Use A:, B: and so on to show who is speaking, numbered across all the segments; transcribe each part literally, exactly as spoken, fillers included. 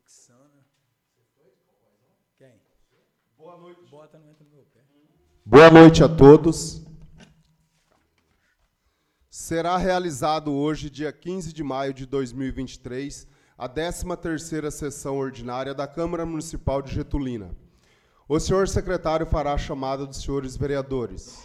A: Quem? Boa noite. Bota, não entra no meu pé.
B: Boa noite a todos. Será realizado hoje, dia quinze de maio de dois mil e vinte e três, a décima terceira sessão ordinária da Câmara Municipal de Getulina. O senhor secretário fará a chamada dos senhores vereadores.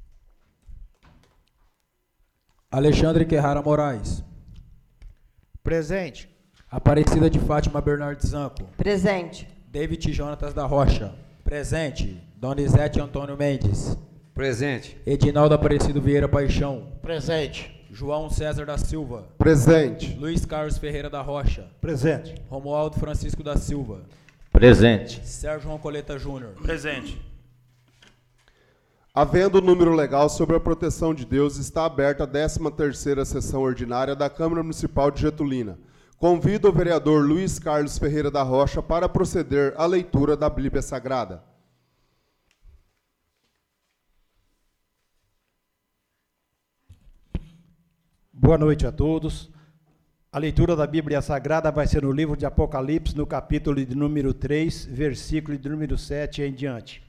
A: Alexandre Querrara Moraes.
C: Presente.
A: Aparecida de Fátima Bernardes Zanco.
D: Presente.
A: David Jonatas da Rocha. Presente. Donizete Antônio Mendes.
E: Presente.
A: Edinaldo Aparecido Vieira Paixão.
C: Presente.
A: João César da Silva.
B: Presente.
A: Luiz Carlos Ferreira da Rocha.
C: Presente.
A: Romualdo Francisco da Silva.
E: Presente.
A: Sérgio Roncoleta Júnior.
F: Presente.
B: Havendo o número legal sobre a proteção de Deus, está aberta a décima terceira sessão ordinária da Câmara Municipal de Getulina. Convido o vereador Luiz Carlos Ferreira da Rocha para proceder à leitura da Bíblia Sagrada.
C: Boa noite a todos. A leitura da Bíblia Sagrada vai ser no livro de Apocalipse, no capítulo de número três, versículo de número sete em diante.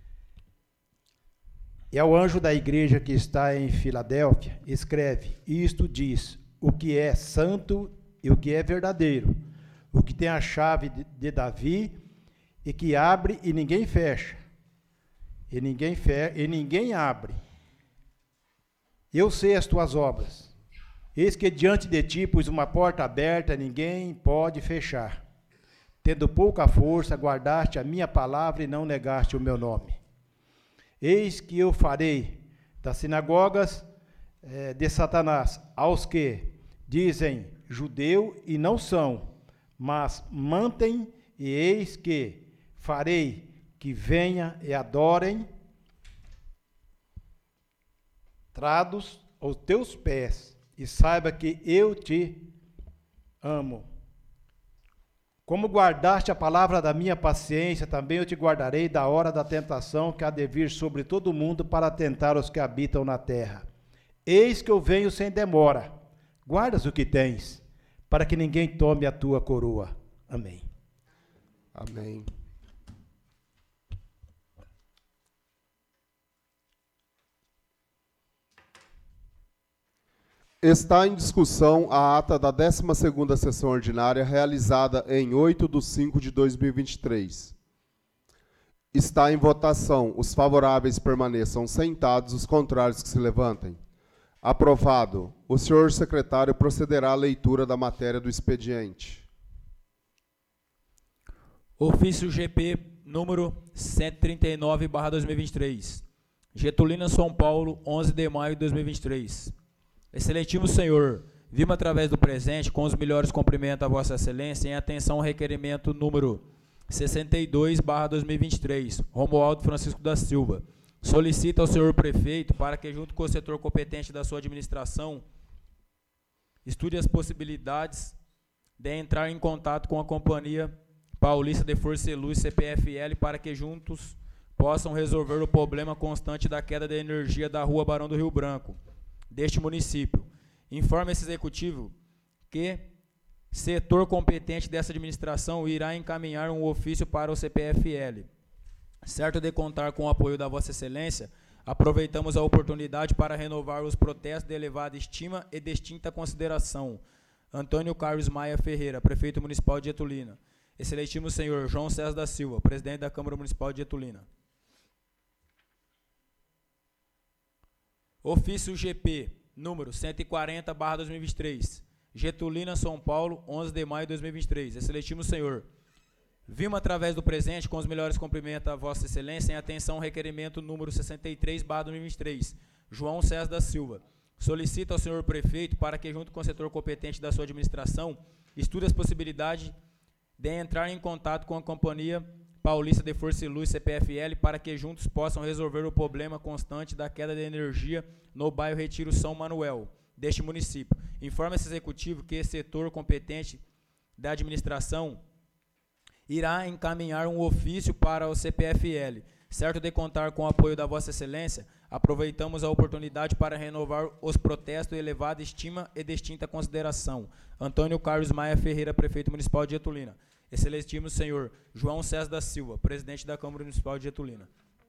C: E ao anjo da igreja que está em Filadélfia, escreve: isto diz o que é santo e o que é verdadeiro, o que tem a chave de, de Davi e que abre e ninguém fecha, e ninguém, fe, e ninguém abre. Eu sei as tuas obras. Eis que diante de ti pus uma porta aberta, ninguém pode fechar. Tendo pouca força, guardaste a minha palavra e não negaste o meu nome. Eis que eu farei das sinagogas eh, de Satanás aos que dizem judeu e não são, mas mantem, e eis que farei que venha e adorem, trados aos teus pés, e saiba que eu te amo. Como guardaste a palavra da minha paciência, também eu te guardarei da hora da tentação que há de vir sobre todo o mundo para tentar os que habitam na terra. Eis que eu venho sem demora. Guardas o que tens, para que ninguém tome a tua coroa. Amém.
B: Amém. Está em discussão a ata da décima segunda sessão ordinária, realizada em oito de cinco de dois mil e vinte e três. Está em votação. Os favoráveis permaneçam sentados, os contrários que se levantem. Aprovado. O senhor secretário procederá à leitura da matéria do expediente.
A: Ofício G P número cento e trinta e nove barra dois mil e vinte e três. Getulina, São Paulo, onze de maio de dois mil e vinte e três. Excelentíssimo senhor, vimos através do presente, com os melhores cumprimentos a vossa excelência, em atenção ao requerimento número sessenta e dois barra dois mil e vinte e três, Romualdo Francisco da Silva. Solicita ao senhor prefeito para que, junto com o setor competente da sua administração, estude as possibilidades de entrar em contato com a Companhia Paulista de Força e Luz, C P F L, para que juntos possam resolver o problema constante da queda de energia da Rua Barão do Rio Branco, deste município. Informa esse executivo que setor competente dessa administração irá encaminhar um ofício para o C P F L. Certo de contar com o apoio da Vossa Excelência, aproveitamos a oportunidade para renovar os protestos de elevada estima e distinta consideração. Antônio Carlos Maia Ferreira, Prefeito Municipal de Getulina. Excelentíssimo senhor João César da Silva, Presidente da Câmara Municipal de Getulina. Ofício G P, número cento e quarenta barra dois mil e vinte e três, Getulina, São Paulo, onze de maio de dois mil e vinte e três. Excelentíssimo senhor, vimos através do presente, com os melhores cumprimentos a Vossa Excelência, em atenção ao requerimento número sessenta e três barra dois mil e vinte e três, João César da Silva. Solicita ao senhor prefeito para que, junto com o setor competente da sua administração, estude as possibilidades de entrar em contato com a Companhia Paulista de Força e Luz, C P F L, para que juntos possam resolver o problema constante da queda de energia no bairro Retiro São Manuel, deste município. Informa esse executivo que esse setor competente da administração irá encaminhar um ofício para o C P F L. Certo de contar com o apoio da Vossa Excelência, aproveitamos a oportunidade para renovar os protestos de elevada estima e distinta consideração. Antônio Carlos Maia Ferreira, Prefeito Municipal de Getulina. Excelentíssimo senhor João César da Silva, presidente da Câmara Municipal de Getulina.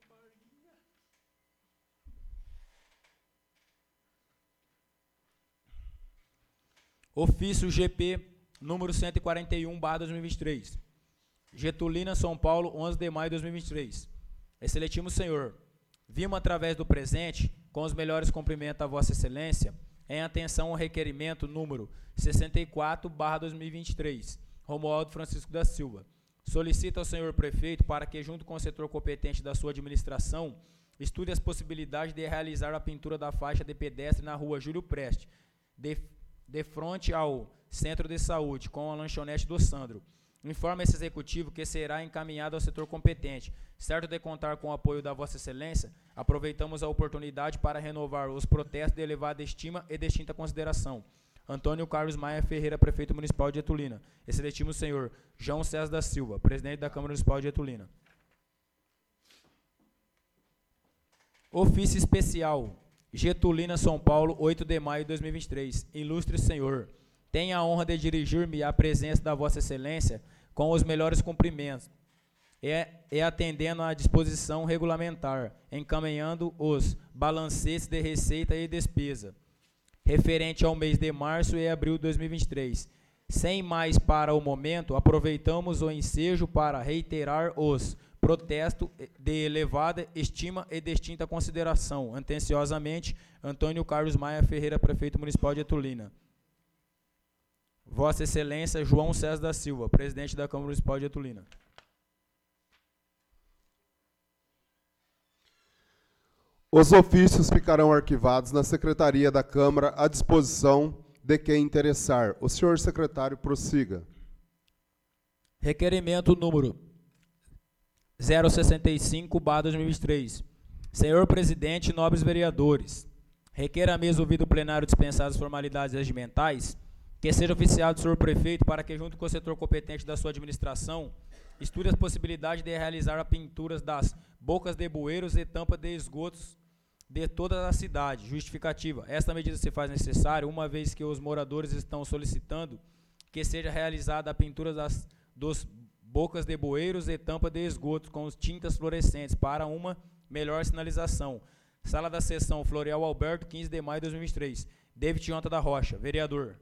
A: Ofício G P número cento e quarenta e um barra dois mil e vinte e três. Getulina, São Paulo, onze de maio de dois mil e vinte e três. Excelentíssimo senhor, vimos através do presente, com os melhores cumprimentos a Vossa Excelência, em atenção ao requerimento número sessenta e quatro barra dois mil e vinte e três, Romualdo Francisco da Silva. Solicita ao senhor prefeito para que, junto com o setor competente da sua administração, estude as possibilidades de realizar a pintura da faixa de pedestre na rua Júlio Preste, de, de frente ao Centro de Saúde, com a lanchonete do Sandro. Informa esse executivo que será encaminhado ao setor competente. Certo de contar com o apoio da Vossa Excelência, aproveitamos a oportunidade para renovar os protestos de elevada estima e distinta consideração. Antônio Carlos Maia Ferreira, prefeito municipal de Getulina. Excelentíssimo senhor João César da Silva, presidente da Câmara Municipal de Getulina. Ofício especial, Getulina, São Paulo, oito de maio de dois mil e vinte e três. Ilustre senhor, tenho a honra de dirigir-me à presença da Vossa Excelência com os melhores cumprimentos e, e atendendo à disposição regulamentar, encaminhando os balancetes de receita e despesa, referente ao mês de março e abril de dois mil e vinte e três. Sem mais para o momento, aproveitamos o ensejo para reiterar os protestos de elevada estima e distinta consideração. Atenciosamente, Antônio Carlos Maia Ferreira, prefeito municipal de Getulina. Vossa Excelência João César da Silva, presidente da Câmara Municipal de Getulina.
B: Os ofícios ficarão arquivados na Secretaria da Câmara à disposição de quem interessar. O senhor secretário prossiga.
A: Requerimento número zero sessenta e cinco barra dois mil e vinte e três. Senhor presidente e nobres vereadores, requer a mesa ouvido o plenário dispensar as formalidades regimentais, que seja oficiado o senhor prefeito para que, junto com o setor competente da sua administração, estude as possibilidades de realizar a pintura das bocas de bueiros e tampa de esgotos de toda a cidade. Justificativa. Esta medida se faz necessária, uma vez que os moradores estão solicitando que seja realizada a pintura das dos bocas de bueiros e tampa de esgotos com tintas fluorescentes para uma melhor sinalização. Sala da Sessão, Floreal Alberto, quinze de maio de dois mil e vinte e três. David Jonta da Rocha, vereador.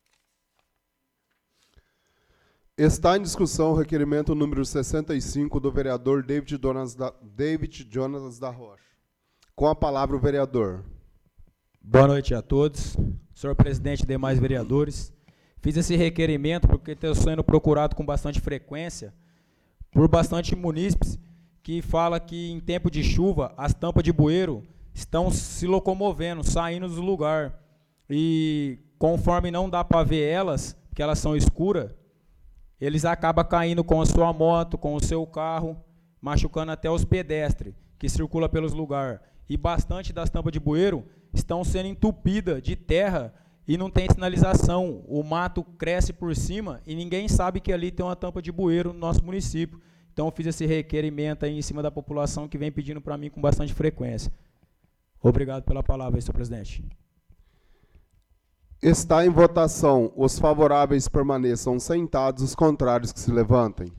B: Está em discussão o requerimento número sessenta e cinco do vereador David Jonas da, David Jonas da Rocha. Com a palavra o vereador.
A: Boa noite a todos. Senhor presidente e demais vereadores. Fiz esse requerimento porque estou sendo procurado com bastante frequência por bastante munícipes que fala que em tempo de chuva as tampas de bueiro estão se locomovendo, saindo do lugar. E conforme não dá para ver elas, porque elas são escuras, eles acabam caindo com a sua moto, com o seu carro, machucando até os pedestres que circulam pelos lugares. E bastante das tampas de bueiro estão sendo entupidas de terra e não tem sinalização. O mato cresce por cima e ninguém sabe que ali tem uma tampa de bueiro no nosso município. Então eu fiz esse requerimento aí em cima da população que vem pedindo para mim com bastante frequência. Obrigado pela palavra, senhor presidente.
B: Está em votação. Os favoráveis permaneçam sentados, os contrários que se levantem.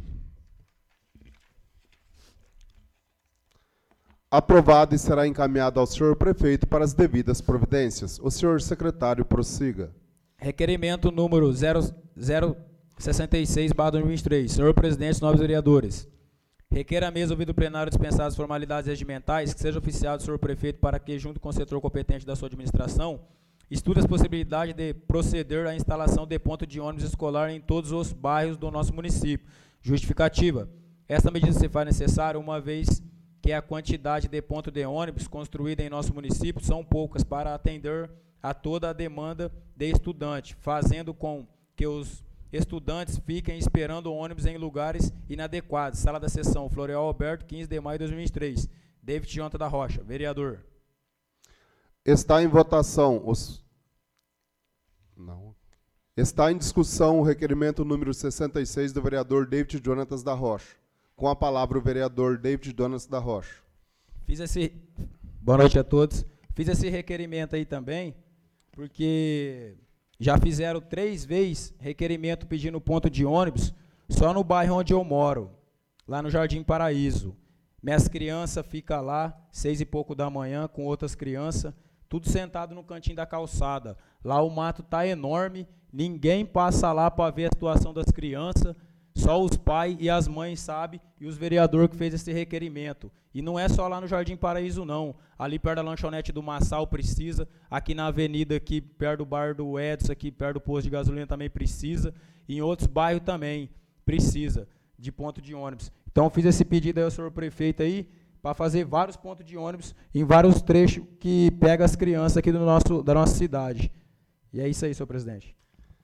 B: Aprovado e será encaminhado ao senhor prefeito para as devidas providências. O senhor secretário prossiga.
A: Requerimento número zero zero sessenta e seis barra dois mil e vinte e três. Senhor presidente e nobres vereadores, requer a mesa ouvido o plenário dispensar as formalidades regimentais que seja oficiado o senhor prefeito para que, junto com o setor competente da sua administração, estude as possibilidades de proceder à instalação de ponto de ônibus escolar em todos os bairros do nosso município. Justificativa. Esta medida se faz necessária uma vez que a quantidade de pontos de ônibus construída em nosso município são poucas para atender a toda a demanda de estudante, fazendo com que os estudantes fiquem esperando ônibus em lugares inadequados. Sala da Sessão, Floreal Alberto, quinze de maio de dois mil e vinte e três. David Jonta da Rocha, vereador.
B: Está em votação os... Não. Está em discussão o requerimento número sessenta e seis do vereador David Jonatas da Rocha. Com a palavra o vereador David Jonas da Rocha.
A: Fiz esse... Boa noite a todos. Fiz esse requerimento aí também, porque já fizeram três vezes requerimento pedindo ponto de ônibus, só no bairro onde eu moro, lá no Jardim Paraíso. Minhas crianças ficam lá, seis e pouco da manhã, com outras crianças, tudo sentado no cantinho da calçada. Lá o mato está enorme, ninguém passa lá para ver a situação das crianças, só os pais e as mães sabem, e os vereadores que fez esse requerimento. E não é só lá no Jardim Paraíso, não. Ali perto da lanchonete do Massal precisa, aqui na avenida, aqui perto do bar do Edson, aqui perto do posto de gasolina também precisa, e em outros bairros também precisa de ponto de ônibus. Então, eu fiz esse pedido aí ao senhor prefeito aí, para fazer vários pontos de ônibus em vários trechos que pega as crianças aqui do nosso, da nossa cidade. E é isso aí, senhor presidente.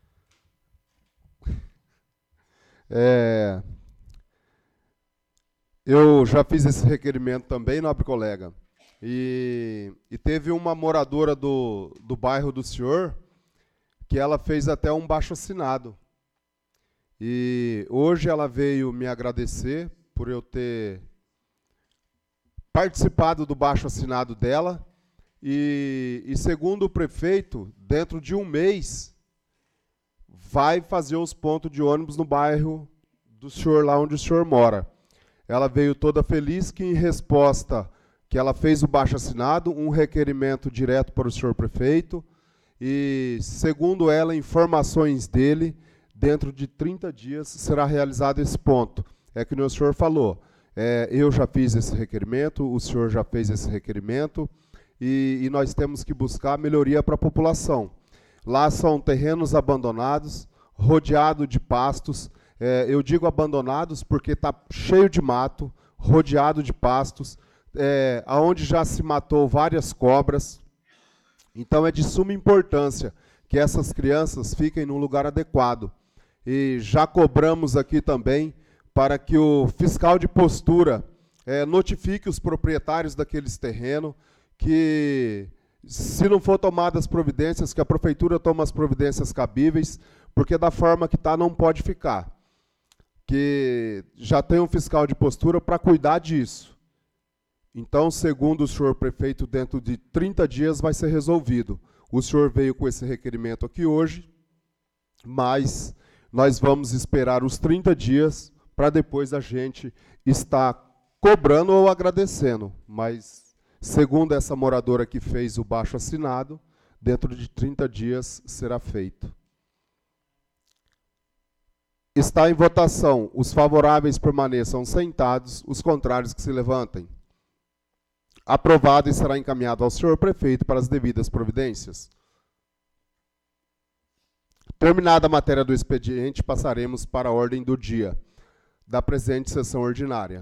B: É, eu já fiz esse requerimento também, nobre colega, e, e teve uma moradora do, do bairro do senhor que ela fez até um baixo-assinado. E hoje ela veio me agradecer por eu ter participado do baixo-assinado dela, e, e segundo o prefeito, dentro de um mês, vai fazer os pontos de ônibus no bairro do senhor, lá onde o senhor mora. Ela veio toda feliz que, em resposta, que ela fez o baixo-assinado, um requerimento direto para o senhor prefeito, e, segundo ela, informações dele, dentro de trinta dias será realizado esse ponto. É que o senhor falou, é, eu já fiz esse requerimento, o senhor já fez esse requerimento, e, e nós temos que buscar melhoria para a população. Lá são terrenos abandonados, rodeado de pastos. É, eu digo abandonados porque está cheio de mato, rodeado de pastos, é, onde já se matou várias cobras. Então é de suma importância que essas crianças fiquem num lugar adequado. E já cobramos aqui também para que o fiscal de postura é, notifique os proprietários daqueles terrenos que, se não for tomadas providências, que a prefeitura tome as providências cabíveis, porque da forma que está não pode ficar. Que já tem um fiscal de postura para cuidar disso. Então, segundo o senhor prefeito, dentro de trinta dias vai ser resolvido. O senhor veio com esse requerimento aqui hoje, mas nós vamos esperar os trinta dias para depois a gente estar cobrando ou agradecendo. Mas, segundo essa moradora que fez o baixo-assinado, dentro de trinta dias será feito. Está em votação. Os favoráveis permaneçam sentados, os contrários que se levantem. Aprovado e será encaminhado ao senhor prefeito para as devidas providências. Terminada a matéria do expediente, passaremos para a ordem do dia da presente sessão ordinária.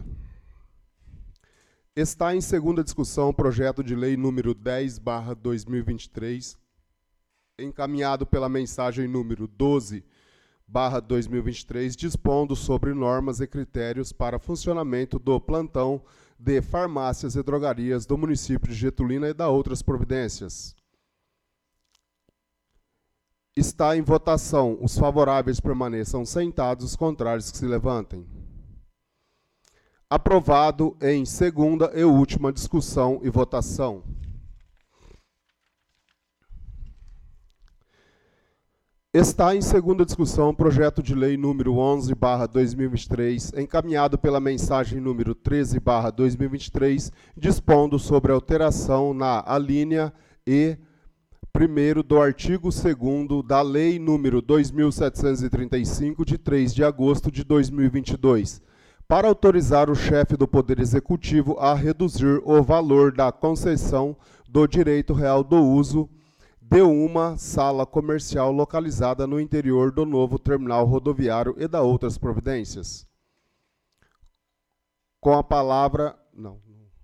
B: Está em segunda discussão o projeto de lei número dez barra dois mil e vinte e três, encaminhado pela mensagem número doze barra dois mil e vinte e três, dispondo sobre normas e critérios para funcionamento do plantão de farmácias e drogarias do município de Getulina e da outras providências. Está em votação. Os favoráveis permaneçam sentados, os contrários que se levantem. Aprovado em segunda e última discussão e votação. Está em segunda discussão o projeto de lei número onze barra dois mil e vinte e três, encaminhado pela mensagem número treze barra dois mil e vinte e três, dispondo sobre alteração na alínea E primeiro do artigo segundo da lei número dois mil setecentos e trinta e cinco, de três de agosto de dois mil e vinte e dois, para autorizar o chefe do Poder Executivo a reduzir o valor da concessão do direito real do uso de uma sala comercial localizada no interior do novo terminal rodoviário e da outras providências. Com a palavra... Não.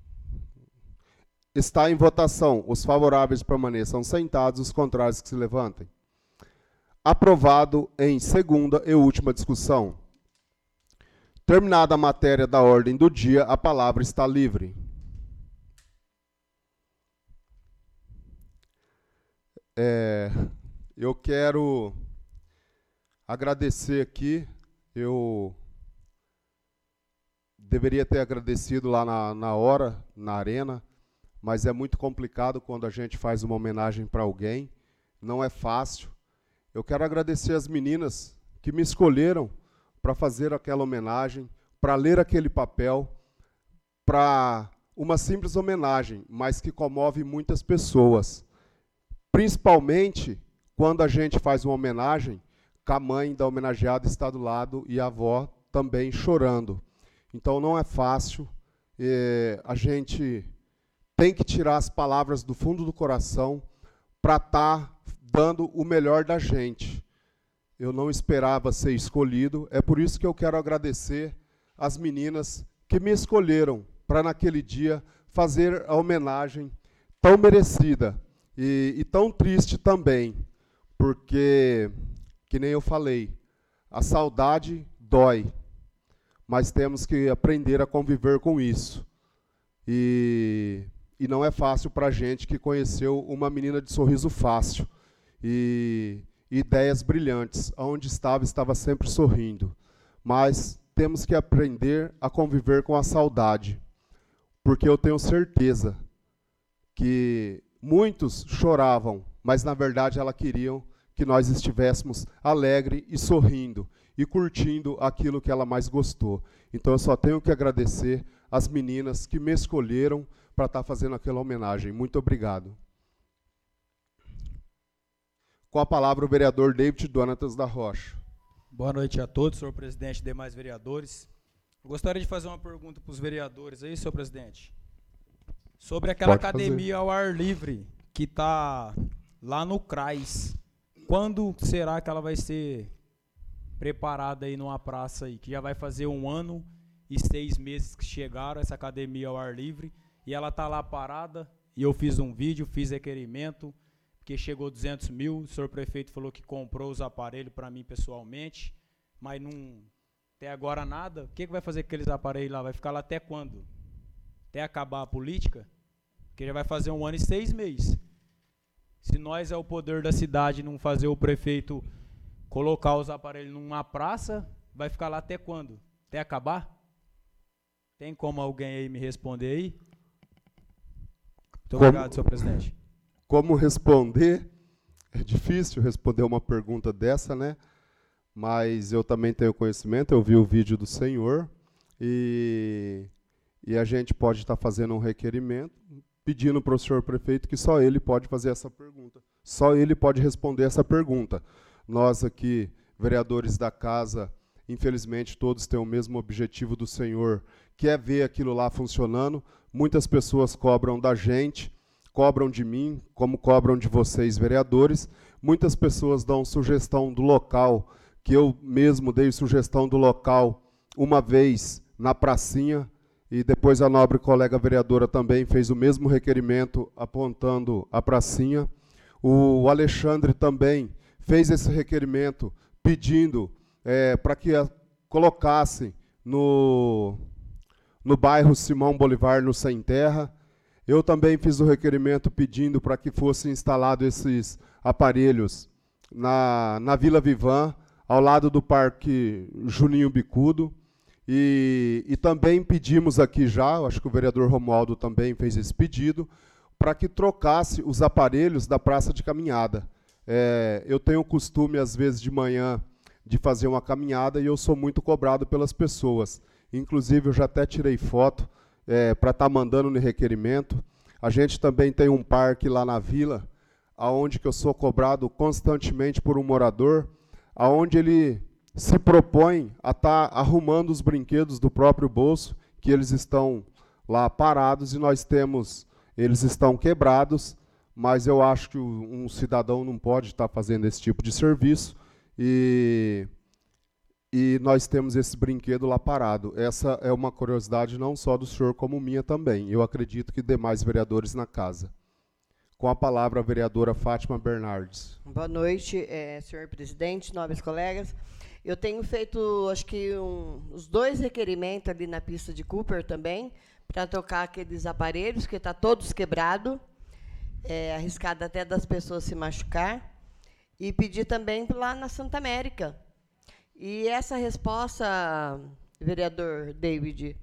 B: Está em votação. Os favoráveis permaneçam sentados, os contrários que se levantem. Aprovado em segunda e última discussão. Terminada a matéria da ordem do dia, a palavra está livre. É, eu quero agradecer aqui, eu deveria ter agradecido lá na, na hora, na arena, mas é muito complicado quando a gente faz uma homenagem para alguém, não é fácil. Eu quero agradecer as meninas que me escolheram para fazer aquela homenagem, para ler aquele papel, para uma simples homenagem, mas que comove muitas pessoas. Principalmente quando a gente faz uma homenagem, que a mãe da homenageada está do lado e a avó também chorando. Então não é fácil, é, a gente tem que tirar as palavras do fundo do coração para estar dando o melhor da gente. Eu não esperava ser escolhido, é por isso que eu quero agradecer as meninas que me escolheram para naquele dia fazer a homenagem tão merecida e, e tão triste também, porque, que nem eu falei, a saudade dói, mas temos que aprender a conviver com isso. E, e não é fácil para a gente que conheceu uma menina de sorriso fácil e ideias brilhantes. Onde estava, estava sempre sorrindo. Mas temos que aprender a conviver com a saudade, porque eu tenho certeza que muitos choravam, mas na verdade elas queriam que nós estivéssemos alegre e sorrindo e curtindo aquilo que ela mais gostou. Então eu só tenho que agradecer as meninas que me escolheram para estar fazendo aquela homenagem. Muito obrigado. Com a palavra o vereador David Donatas da Rocha.
A: Boa noite a todos, senhor presidente e demais vereadores. Eu gostaria de fazer uma pergunta para os vereadores aí, senhor presidente. Sobre aquela
B: Pode
A: academia
B: fazer.
A: ao ar livre que está lá no CRAS. Quando será que ela vai ser preparada aí numa praça aí? Que já vai fazer um ano e seis meses que chegaram essa academia ao ar livre e ela está lá parada. E eu fiz um vídeo, fiz requerimento, porque chegou duzentos mil, o senhor prefeito falou que comprou os aparelhos para mim pessoalmente, mas não, até agora nada. O que, que vai fazer com aqueles aparelhos lá? Vai ficar lá até quando? Até acabar a política? Porque já vai fazer um ano e seis meses. Se nós é o poder da cidade não fazer o prefeito colocar os aparelhos numa praça, vai ficar lá até quando? Até acabar? Tem como alguém aí me responder aí? Muito
B: Como-
A: obrigado, senhor presidente.
B: Como responder? É difícil responder uma pergunta dessa, né? Mas eu também tenho conhecimento, eu vi o vídeo do senhor e, e a gente pode estar fazendo um requerimento pedindo para o senhor prefeito que só ele pode fazer essa pergunta. Só ele pode responder essa pergunta. Nós aqui, vereadores da casa, infelizmente todos têm o mesmo objetivo do senhor, que é ver aquilo lá funcionando. Muitas pessoas cobram da gente, cobram de mim, como cobram de vocês, vereadores. Muitas pessoas dão sugestão do local, que eu mesmo dei sugestão do local uma vez na pracinha, e depois a nobre colega vereadora também fez o mesmo requerimento apontando a pracinha. O Alexandre também fez esse requerimento pedindo é, para que a, colocasse no, no bairro Simão Bolivar, no Sem Terra. Eu também fiz o requerimento pedindo para que fossem instalados esses aparelhos na, na Vila Vivan, ao lado do Parque Juninho Bicudo. E, e também pedimos aqui já, acho que o vereador Romualdo também fez esse pedido, para que trocasse os aparelhos da praça de caminhada. É, eu tenho o costume, às vezes, de manhã, de fazer uma caminhada e eu sou muito cobrado pelas pessoas. Inclusive, eu já até tirei foto é, para estar mandando no requerimento. A gente também tem um parque lá na vila, aonde que eu sou cobrado constantemente por um morador, aonde ele se propõe a estar arrumando os brinquedos do próprio bolso, que eles estão lá parados e nós temos, eles estão quebrados, mas eu acho que um cidadão não pode estar fazendo esse tipo de serviço e, e nós temos esse brinquedo lá parado. Essa é uma curiosidade não só do senhor, como minha também. Eu acredito que demais vereadores na casa. Com a palavra a vereadora Fátima Bernardes.
D: Boa noite, eh, senhor presidente, nobres colegas. Eu tenho feito, acho que, um, os dois requerimentos ali na pista de Cooper também, para trocar aqueles aparelhos, que está todos quebrados, é, arriscado até das pessoas se machucar, e pedir também lá na Santa América. E essa resposta, vereador David,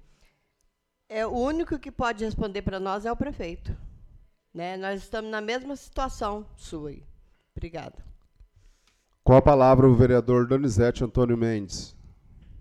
D: é o único que pode responder para nós é o prefeito. Né? Nós estamos na mesma situação sua aí. Obrigada.
B: Com a palavra o vereador Donizete Antônio Mendes.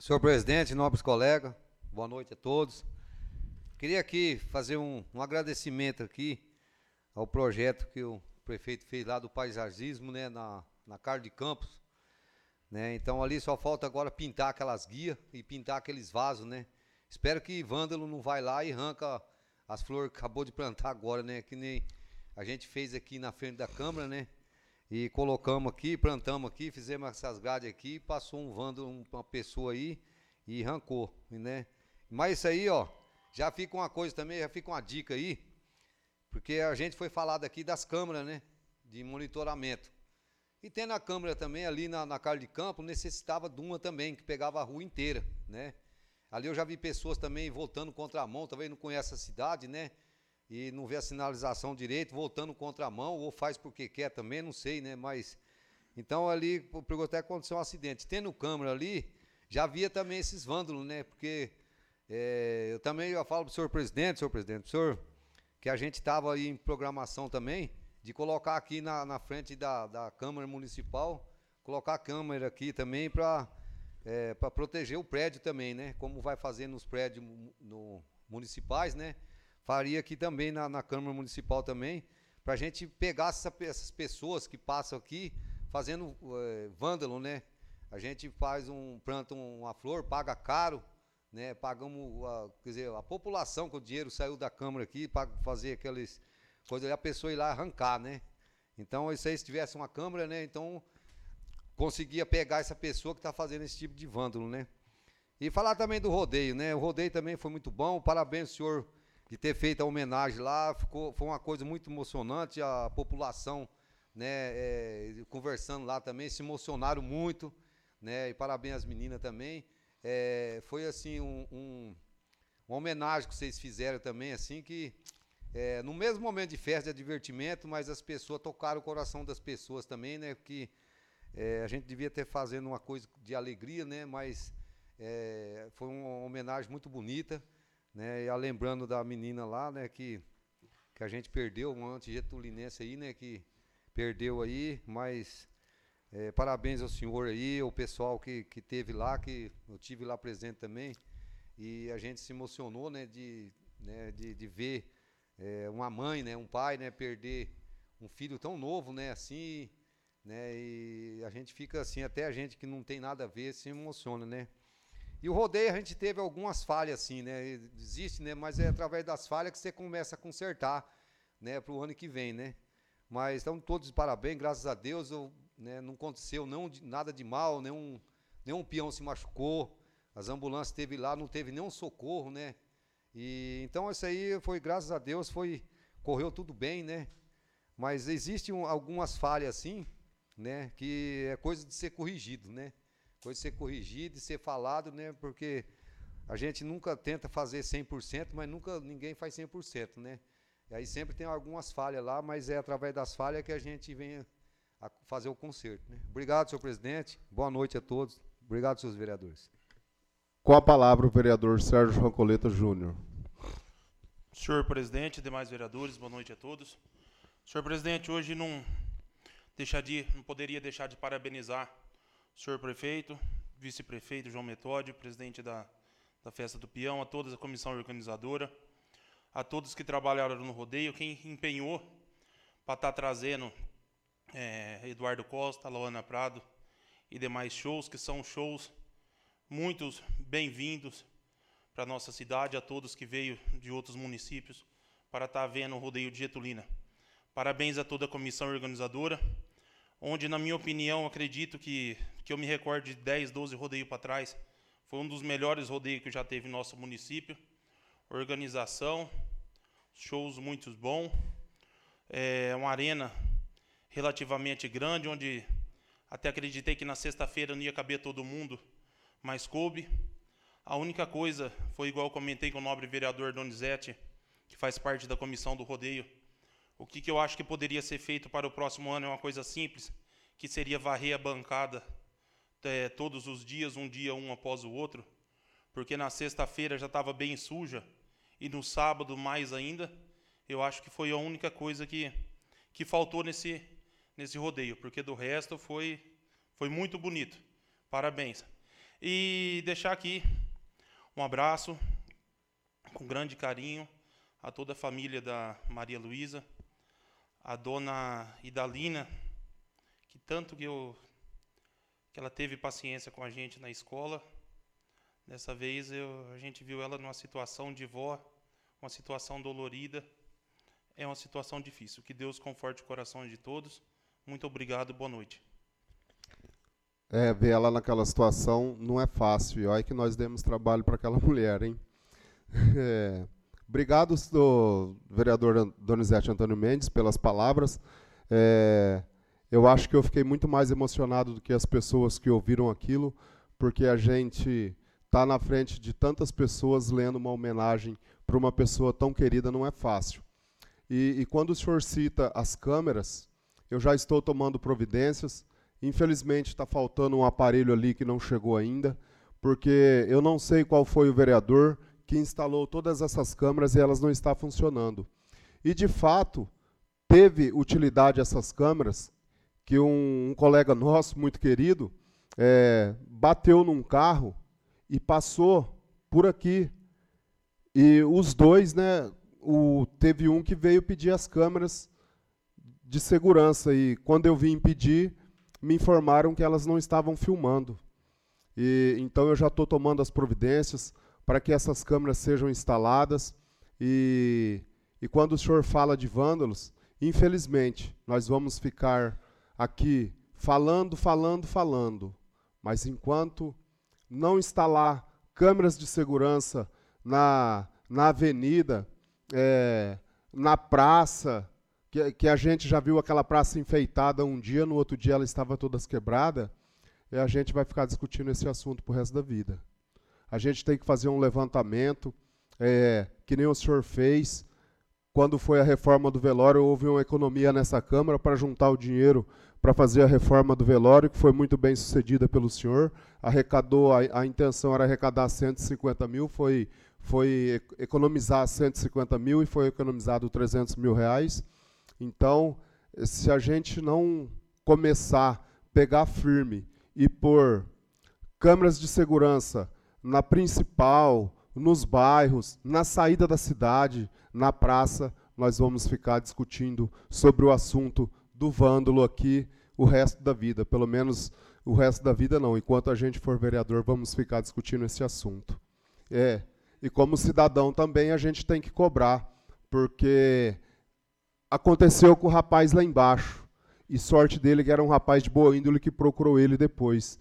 E: Senhor presidente, nobres colegas, boa noite a todos. Queria aqui fazer um, um agradecimento aqui ao projeto que o prefeito fez lá do paisagismo, né, na, na Carlos de Campos, né, então ali só falta agora pintar aquelas guias e pintar aqueles vasos, né. Espero que vândalo não vai lá e arranca as flores que acabou de plantar agora, né, que nem a gente fez aqui na frente da Câmara, né, e colocamos aqui, plantamos aqui, fizemos essas grades aqui, passou um vândalo, uma pessoa aí e arrancou, né. Mas isso aí, ó, já fica uma coisa também, já fica uma dica aí, porque a gente foi falado aqui das câmaras, né, de monitoramento. E tem na câmara também, ali na, na Carlos de Campos, necessitava de uma também, que pegava a rua inteira, né. Ali eu já vi pessoas também voltando contramão, talvez não conhece a cidade, né, e não vê a sinalização direito, voltando contramão, ou faz porque quer também, não sei, né, mas... Então ali, por até aconteceu um acidente. Tendo câmara ali, já havia também esses vândalos, né, porque é, eu também eu falo para o senhor presidente, senhor presidente, senhor, que a gente estava aí em programação também, de colocar aqui na, na frente da, da Câmara Municipal, colocar a câmera aqui também para é, para proteger o prédio também, né, como vai fazer nos prédios no, municipais, né, faria aqui também na, na Câmara Municipal também, para a gente pegar essa, essas pessoas que passam aqui fazendo é, vândalo, né, a gente faz um, planta uma flor, paga caro, né, pagamos, a, quer dizer, a população, que o dinheiro saiu da Câmara aqui, para fazer aquelas coisas, a pessoa ir lá arrancar, né, então isso aí, se tivesse uma Câmara, né, então conseguia pegar essa pessoa que está fazendo esse tipo de vândalo, né. E falar também do rodeio, né, o rodeio também foi muito bom, parabéns, senhor, de ter feito a homenagem lá, ficou, foi uma coisa muito emocionante, a população, né, é, conversando lá também, se emocionaram muito, né, e parabéns às meninas também. É, foi assim um, um, uma homenagem que vocês fizeram também, assim, que é, no mesmo momento de festa, de divertimento, mas as pessoas tocaram o coração das pessoas também, né, porque é, a gente devia ter fazendo uma coisa de alegria, né, mas é, foi uma homenagem muito bonita, né, e a lembrando da menina lá, né, que, que a gente perdeu, uma antigetulinense aí, né, que perdeu aí, mas é, parabéns ao senhor aí, ao pessoal que, que teve lá, que eu tive lá presente também, e a gente se emocionou, né, de, né, de, de ver é, uma mãe, né, um pai, né, perder um filho tão novo, né, assim, né, e a gente fica assim, até a gente que não tem nada a ver, se emociona, né. E o rodeio a gente teve algumas falhas, assim, né, existe, né, mas é através das falhas que você começa a consertar, né, para o ano que vem, né. Mas estão todos de parabéns, graças a Deus, eu, né, não aconteceu não, nada de mal, nenhum, nenhum peão se machucou, as ambulâncias esteve lá, não teve nenhum socorro, né, e então isso aí foi, graças a Deus, foi, correu tudo bem, né, mas existem um, algumas falhas assim, né, que é coisa de ser corrigido, né, coisa de ser corrigido e ser falado, né, porque a gente nunca tenta fazer cem por cento, mas nunca ninguém faz cem por cento, né, e aí sempre tem algumas falhas lá, mas é através das falhas que a gente vem a fazer o conserto, né. Obrigado, senhor presidente, boa noite a todos, obrigado, senhores vereadores.
B: Com a palavra o vereador Sérgio Rancoleta Júnior.
F: Senhor presidente, demais vereadores, boa noite a todos. Senhor presidente, hoje não, deixar de, não poderia deixar de parabenizar o senhor prefeito, vice-prefeito João Metódio, presidente da, da Festa do Peão, a toda a comissão organizadora, a todos que trabalharam no rodeio, quem empenhou para estar trazendo é, Eduardo Costa, Laona Prado e demais shows, que são shows muito bem-vindos para a nossa cidade, a todos que veio de outros municípios para estar vendo o rodeio de Getulina. Parabéns a toda a comissão organizadora, onde, na minha opinião, acredito que, que eu me recordo de dez, doze rodeios para trás, foi um dos melhores rodeios que já teve no nosso município. Organização, shows muito bons, é uma arena relativamente grande, onde até acreditei que na sexta-feira não ia caber todo mundo, mas coube. A única coisa foi, igual eu comentei com o nobre vereador Donizete, que faz parte da comissão do rodeio, o que, que eu acho que poderia ser feito para o próximo ano é uma coisa simples, que seria varrer a bancada é, todos os dias, um dia um após o outro, porque na sexta-feira já estava bem suja, e no sábado mais ainda. Eu acho que foi a única coisa que, que faltou nesse, nesse rodeio, porque do resto foi, foi muito bonito. Parabéns. E deixar aqui um abraço com grande carinho a toda a família da Maria Luísa, a dona Idalina, que tanto que, eu, que ela teve paciência com a gente na escola. Dessa vez eu, a gente viu ela numa situação de vó, uma situação dolorida. É uma situação difícil. Que Deus conforte o coração de todos. Muito obrigado, boa noite.
B: É, ver ela naquela situação não é fácil. E olha que nós demos trabalho para aquela mulher, hein? É, obrigado, do vereador Donizete Antônio Mendes, pelas palavras. É, eu acho que eu fiquei muito mais emocionado do que as pessoas que ouviram aquilo, porque a gente está na frente de tantas pessoas lendo uma homenagem para uma pessoa tão querida, não é fácil. E, e quando o senhor cita as câmeras, eu já estou tomando providências. Infelizmente está faltando um aparelho ali que não chegou ainda, porque eu não sei qual foi o vereador que instalou todas essas câmeras e elas não estão funcionando. E, de fato, teve utilidade essas câmeras, que um, um colega nosso, muito querido, é, bateu num carro e passou por aqui. E os dois, né, o, teve um que veio pedir as câmeras de segurança, e quando eu vim pedir, me informaram que elas não estavam filmando. E, então eu já estou tomando as providências para que essas câmeras sejam instaladas. E, e quando o senhor fala de vândalos, infelizmente, nós vamos ficar aqui falando, falando, falando. Mas enquanto não instalar câmeras de segurança na, na avenida, é, na praça, que, que a gente já viu aquela praça enfeitada um dia, no outro dia ela estava toda quebrada, e a gente vai ficar discutindo esse assunto para o resto da vida. A gente tem que fazer um levantamento, é, que nem o senhor fez. Quando foi a reforma do velório, houve uma economia nessa Câmara para juntar o dinheiro para fazer a reforma do velório, que foi muito bem sucedida pelo senhor. Arrecadou, a, a intenção era arrecadar cento e cinquenta mil, foi, foi economizar cento e cinquenta mil e foi economizado trezentos mil reais. Então, se a gente não começar a pegar firme e pôr câmeras de segurança na principal, nos bairros, na saída da cidade, na praça, nós vamos ficar discutindo sobre o assunto do vândalo aqui o resto da vida. Pelo menos o resto da vida não. Enquanto a gente for vereador, vamos ficar discutindo esse assunto. É, e como cidadão também a gente tem que cobrar, porque aconteceu com o rapaz lá embaixo. E sorte dele que era um rapaz de boa índole que procurou ele depois.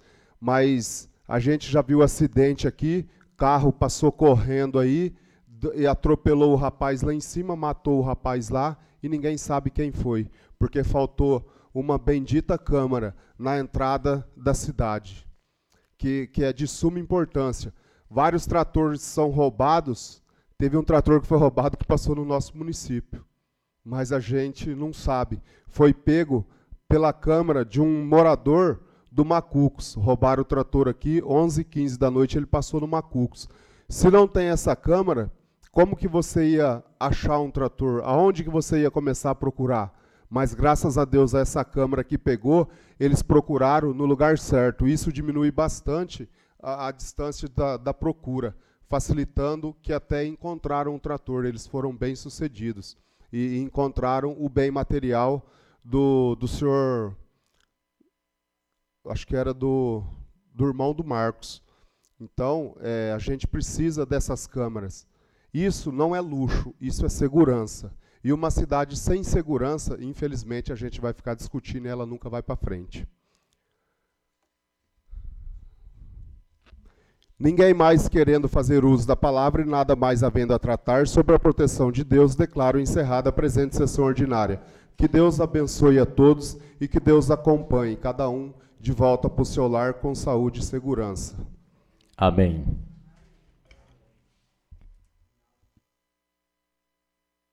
B: Mas a gente já viu acidente aqui, carro passou correndo aí e atropelou o rapaz lá em cima, matou o rapaz lá e ninguém sabe quem foi, porque faltou uma bendita câmara na entrada da cidade, que, que é de suma importância. Vários tratores são roubados, teve um trator que foi roubado que passou no nosso município, mas a gente não sabe. Foi pego pela câmara de um morador do Macucos. Roubaram o trator aqui, onze e quinze da noite ele passou no Macucos. Se não tem essa câmara, como que você ia achar um trator? Aonde que você ia começar a procurar? Mas graças a Deus essa câmara que pegou, eles procuraram no lugar certo. Isso diminui bastante a, a distância da, da procura, facilitando que até encontraram um trator. Eles foram bem sucedidos e, e encontraram o bem material do, do senhor, acho que era do, do irmão do Marcos. Então, é, a gente precisa dessas câmaras. Isso não é luxo, isso é segurança. E uma cidade sem segurança, infelizmente, a gente vai ficar discutindo e ela nunca vai para frente. Ninguém mais querendo fazer uso da palavra e nada mais havendo a tratar sobre a proteção de Deus, declaro encerrada a presente sessão ordinária. Que Deus abençoe a todos e que Deus acompanhe cada um de volta para o seu lar com saúde e segurança.
G: Amém.